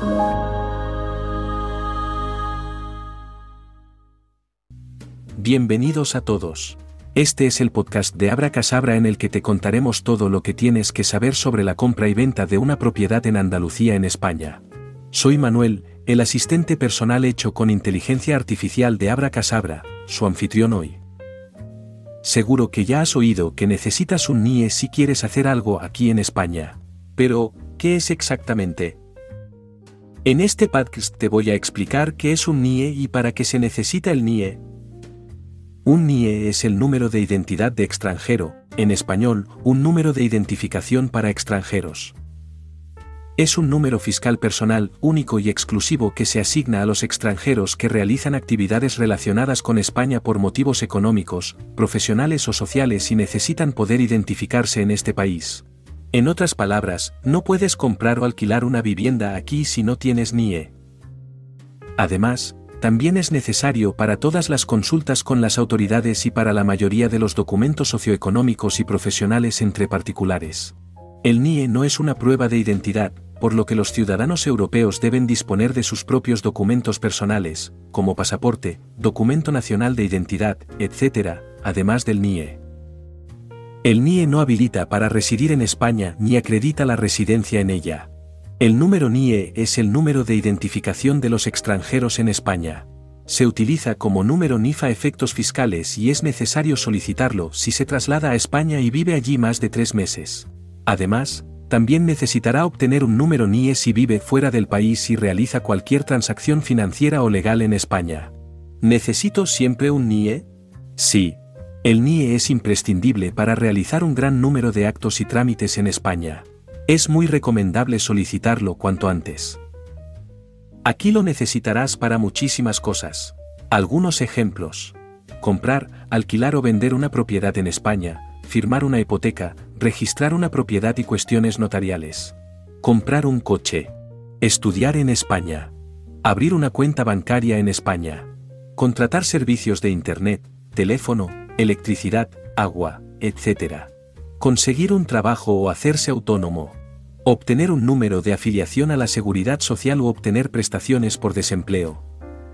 Bienvenidos a todos. Este es el podcast de Abracasabra en el que te contaremos todo lo que tienes que saber sobre la compra y venta de una propiedad en Andalucía, en España. Soy Manuel, el asistente personal hecho con inteligencia artificial de Abracasabra, su anfitrión hoy. Seguro que ya has oído que necesitas un NIE si quieres hacer algo aquí en España. Pero, ¿qué es exactamente? En este podcast te voy a explicar qué es un NIE y para qué se necesita el NIE. Un NIE es el número de identidad de extranjero, en español, un número de identificación para extranjeros. Es un número fiscal personal, único y exclusivo que se asigna a los extranjeros que realizan actividades relacionadas con España por motivos económicos, profesionales o sociales y necesitan poder identificarse en este país. En otras palabras, no puedes comprar o alquilar una vivienda aquí si no tienes NIE. Además, también es necesario para todas las consultas con las autoridades y para la mayoría de los documentos socioeconómicos y profesionales entre particulares. El NIE no es una prueba de identidad, por lo que los ciudadanos europeos deben disponer de sus propios documentos personales, como pasaporte, documento nacional de identidad, etc., además del NIE. El NIE no habilita para residir en España ni acredita la residencia en ella. El número NIE es el número de identificación de los extranjeros en España. Se utiliza como número NIF a efectos fiscales y es necesario solicitarlo si se traslada a España y vive allí más de 3 meses. Además, también necesitará obtener un número NIE si vive fuera del país y realiza cualquier transacción financiera o legal en España. ¿Necesito siempre un NIE? Sí. El NIE es imprescindible para realizar un gran número de actos y trámites en España. Es muy recomendable solicitarlo cuanto antes. Aquí lo necesitarás para muchísimas cosas. Algunos ejemplos: comprar, alquilar o vender una propiedad en España, firmar una hipoteca, registrar una propiedad y cuestiones notariales. Comprar un coche. Estudiar en España. Abrir una cuenta bancaria en España. Contratar servicios de Internet, teléfono, electricidad, agua, etc. Conseguir un trabajo o hacerse autónomo. Obtener un número de afiliación a la Seguridad Social u obtener prestaciones por desempleo.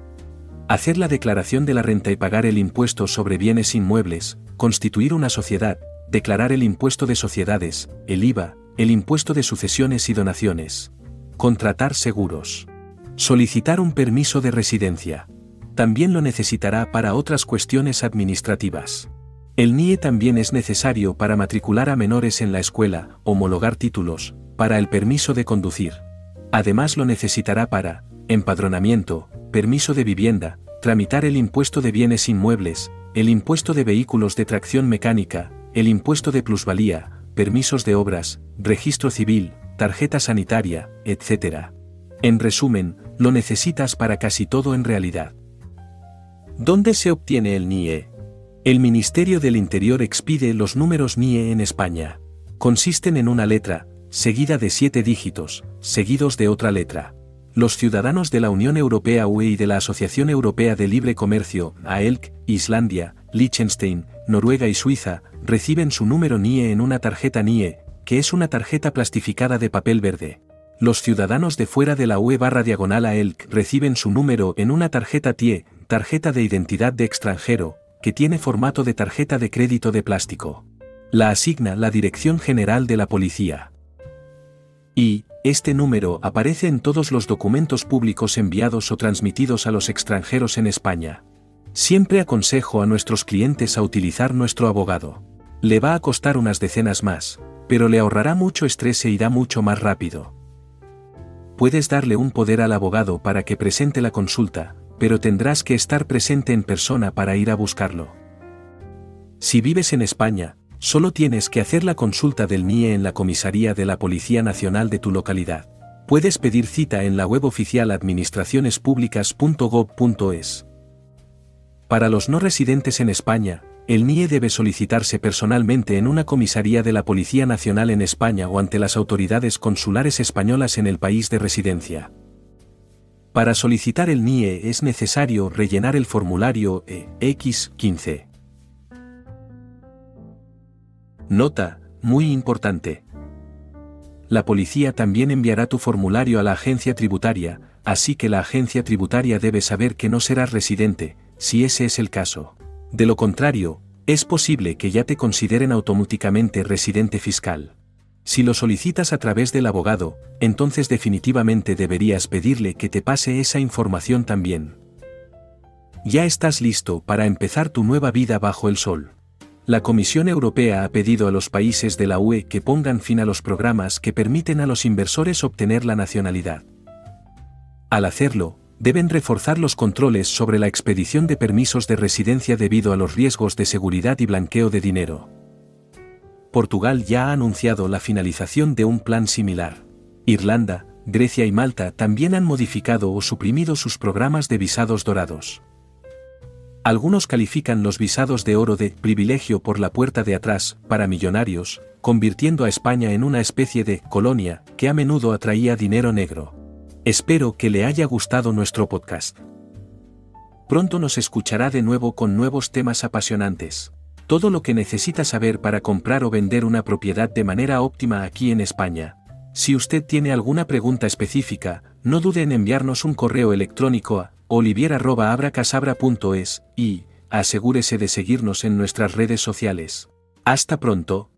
Hacer la declaración de la renta y pagar el impuesto sobre bienes inmuebles, constituir una sociedad, declarar el impuesto de sociedades, el IVA, el impuesto de sucesiones y donaciones. Contratar seguros. Solicitar un permiso de residencia. También lo necesitará para otras cuestiones administrativas. El NIE también es necesario para matricular a menores en la escuela, homologar títulos, para el permiso de conducir. Además lo necesitará para empadronamiento, permiso de vivienda, tramitar el impuesto de bienes inmuebles, el impuesto de vehículos de tracción mecánica, el impuesto de plusvalía, permisos de obras, registro civil, tarjeta sanitaria, etc. En resumen, lo necesitas para casi todo en realidad. ¿Dónde se obtiene el NIE? El Ministerio del Interior expide los números NIE en España. Consisten en una letra, seguida de 7 dígitos, seguidos de otra letra. Los ciudadanos de la Unión Europea (UE) y de la Asociación Europea de Libre Comercio, AELC, Islandia, Liechtenstein, Noruega y Suiza, reciben su número NIE en una tarjeta NIE, que es una tarjeta plastificada de papel verde. Los ciudadanos de fuera de la UE/AELC reciben su número en una tarjeta TIE, tarjeta de identidad de extranjero, que tiene formato de tarjeta de crédito de plástico. La asigna la Dirección General de la Policía. Y, este número aparece en todos los documentos públicos enviados o transmitidos a los extranjeros en España. Siempre aconsejo a nuestros clientes a utilizar nuestro abogado. Le va a costar unas decenas más, pero le ahorrará mucho estrés e irá mucho más rápido. Puedes darle un poder al abogado para que presente la consulta, pero tendrás que estar presente en persona para ir a buscarlo. Si vives en España, solo tienes que hacer la consulta del NIE en la comisaría de la Policía Nacional de tu localidad. Puedes pedir cita en la web oficial administracionespublicas.gov.es. Para los no residentes en España, el NIE debe solicitarse personalmente en una comisaría de la Policía Nacional en España o ante las autoridades consulares españolas en el país de residencia. Para solicitar el NIE es necesario rellenar el formulario X15. Nota, muy importante. la policía también enviará tu formulario a la agencia tributaria, así que la agencia tributaria debe saber que no serás residente, si ese es el caso. De lo contrario, es posible que ya te consideren automáticamente residente fiscal. Si lo solicitas a través del abogado, entonces definitivamente deberías pedirle que te pase esa información también. Ya estás listo para empezar tu nueva vida bajo el sol. La Comisión Europea ha pedido a los países de la UE que pongan fin a los programas que permiten a los inversores obtener la nacionalidad. Al hacerlo, deben reforzar los controles sobre la expedición de permisos de residencia debido a los riesgos de seguridad y blanqueo de dinero. Portugal ya ha anunciado la finalización de un plan similar. Irlanda, Grecia y Malta también han modificado o suprimido sus programas de visados dorados. Algunos califican los visados de oro de privilegio por la puerta de atrás para millonarios, convirtiendo a España en una especie de colonia que a menudo atraía dinero negro. Espero que le haya gustado nuestro podcast. Pronto nos escuchará de nuevo con nuevos temas apasionantes. Todo lo que necesita saber para comprar o vender una propiedad de manera óptima aquí en España. Si usted tiene alguna pregunta específica, no dude en enviarnos un correo electrónico a olivier@abracasabra.es y asegúrese de seguirnos en nuestras redes sociales. Hasta pronto.